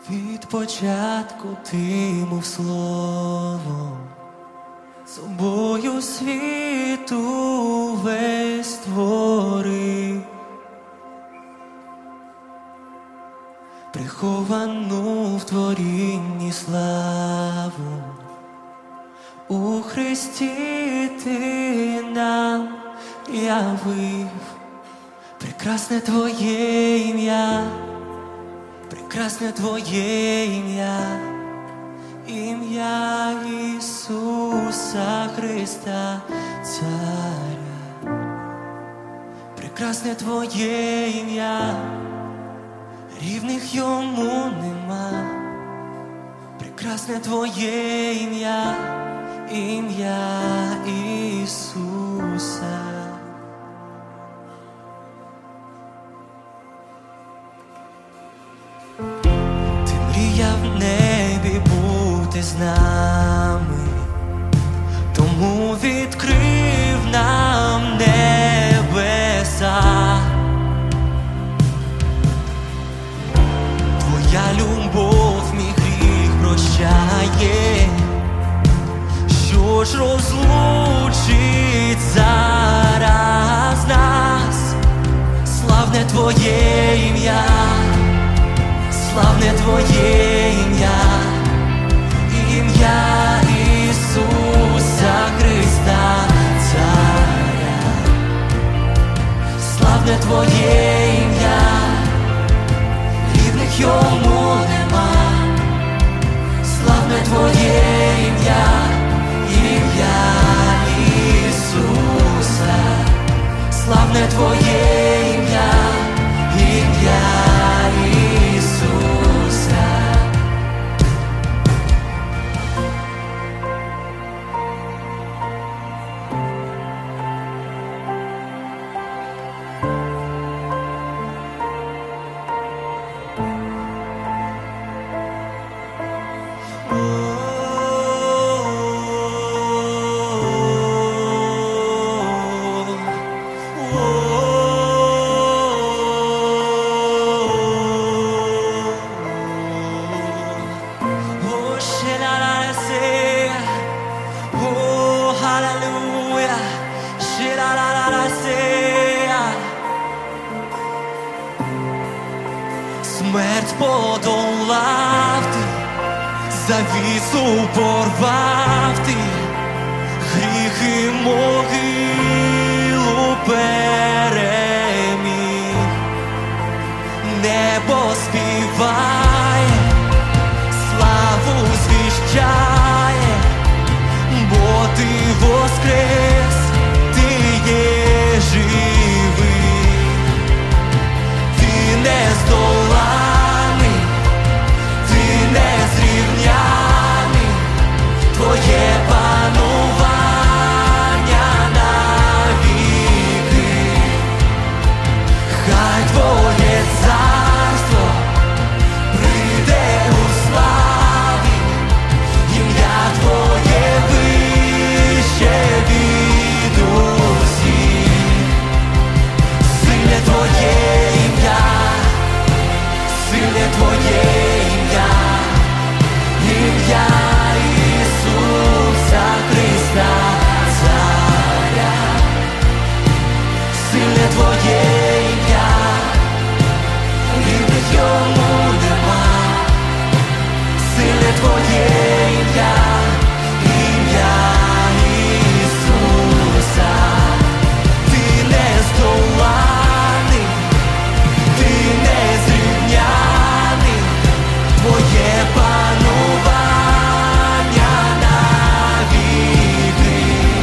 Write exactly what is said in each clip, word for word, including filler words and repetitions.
Від початку ти, мов слово, собою світу весь створив, приховану в творінні славу, у Христі ти нам явив. Прекрасне твоє ім'я, прекрасне твоє ім'я, ім'я Ісуса Христа, Царя. Прекрасне твоє ім'я, рівних йому нема. Прекрасне твоє ім'я, ім'я Ісуса. В небі бути з нами, тому відкрив нам небеса. Твоя любов мій гріх прощає, що ж розлучить зараз нас. Славне твоє ім'я, славне твоє ім'я, ім'я Ісуса Христа, Царя. Славне твоє ім'я, рівних йому нема. Славне твоє ім'я, ім'я Ісуса. Славне твоє ім'я, ім'я Ісуса. Смерть подолав ти, завісу порвав ти, гріхи могилу переміг. Небо співає, славу звіщає, бо ти воскрес, ти є живий. Ти не здоланий, ти не зрівняний, твоє панування навіки. Хай твоє царство прийде у славі, ім'я твоє вище від усіх. Сильне твоє ім'я, сильне твоє ім'я, ім'я Ісуса Христа, Царя. Сильне твоє ім'я, рівних йому нема. Сильне твоє ім'я, ім'я Ісуса. Ти не здоланий, ти не зрівняний, твоє панування навіки.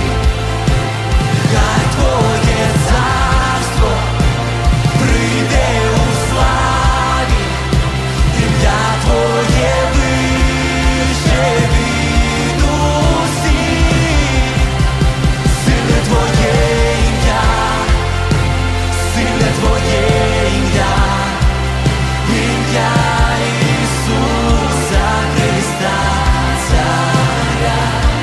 Хай твоє царство прийде у славі, ім'я твоє вище від усіх. Сильне твоє ім'я, сильне твоє ім'я, ім'я Ісуса Христа, Царя.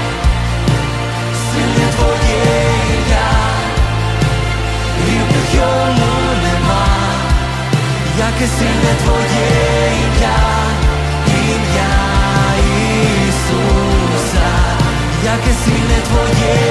Сильне твоє ім'я, рівних йому нема. Яке сильне твоє ім'я, яке сильне твоє